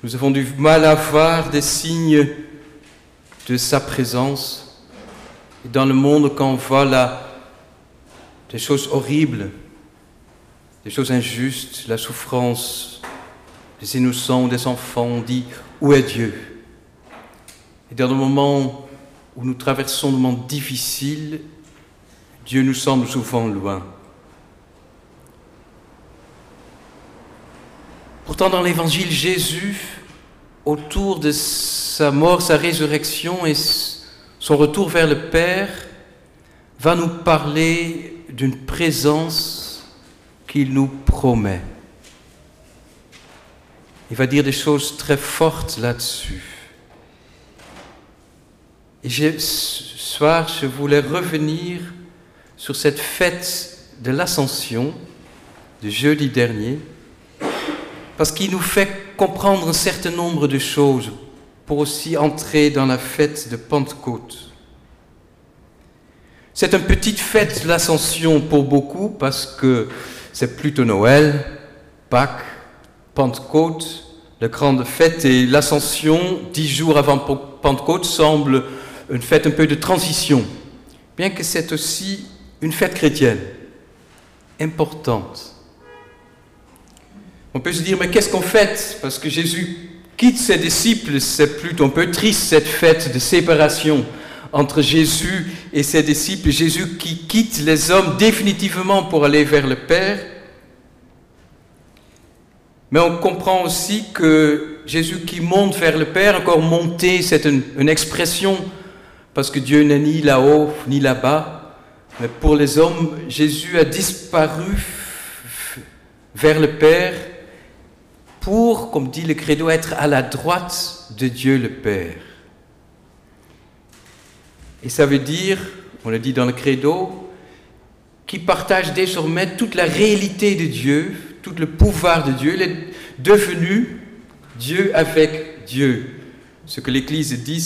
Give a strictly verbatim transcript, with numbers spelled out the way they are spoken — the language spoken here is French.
Nous avons du mal à voir des signes de sa présence. Et dans le monde, quand on voit là, des choses horribles, des choses injustes, la souffrance des innocents, des enfants, on dit « Où est Dieu ?» Et dans le moment où nous traversons des moments difficiles, Dieu nous semble souvent loin. Pourtant, dans l'Évangile, Jésus, autour de sa mort, sa résurrection et son retour vers le Père, va nous parler d'une présence qu'il nous promet. Il va dire des choses très fortes là-dessus. Et je, ce soir, je voulais revenir sur cette fête de l'Ascension de jeudi dernier, parce qu'il nous fait comprendre un certain nombre de choses pour aussi entrer dans la fête de Pentecôte. C'est une petite fête de l'Ascension pour beaucoup, parce que c'est plutôt Noël, Pâques, Pentecôte, la grande fête, et l'Ascension, dix jours avant Pentecôte, semble une fête un peu de transition, bien que c'est aussi une fête chrétienne, importante. On peut se dire, mais qu'est-ce qu'on fête? Parce que Jésus quitte ses disciples, c'est plutôt un peu triste cette fête de séparation entre Jésus et ses disciples. Jésus qui quitte les hommes définitivement pour aller vers le Père. Mais on comprend aussi que Jésus qui monte vers le Père, encore monter, c'est une, une expression, parce que Dieu n'est ni là-haut ni là-bas. Mais pour les hommes, Jésus a disparu vers le Père pour, comme dit le credo, être à la droite de Dieu le Père. Et ça veut dire, on le dit dans le credo, qu'il partage désormais toute la réalité de Dieu, tout le pouvoir de Dieu. Il est devenu Dieu avec Dieu. Ce que l'Église dit,